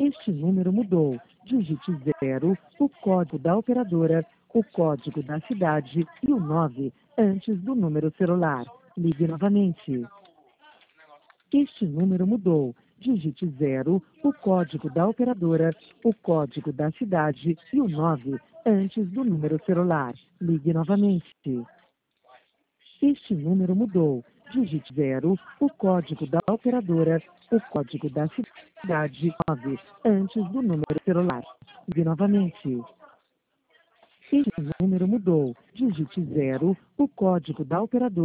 Este número mudou. Digite 0, o código da operadora, o código da cidade e o 9 antes do número celular. Ligue novamente. Este número mudou. Digite 0, o código da operadora, o código da cidade e o 9 antes do número celular. Ligue novamente. Este número mudou. Digite 0, o código da operadora, o código da cidade 9 antes do número celular. Ligue novamente. Este número mudou. Digite 0, o código da operadora.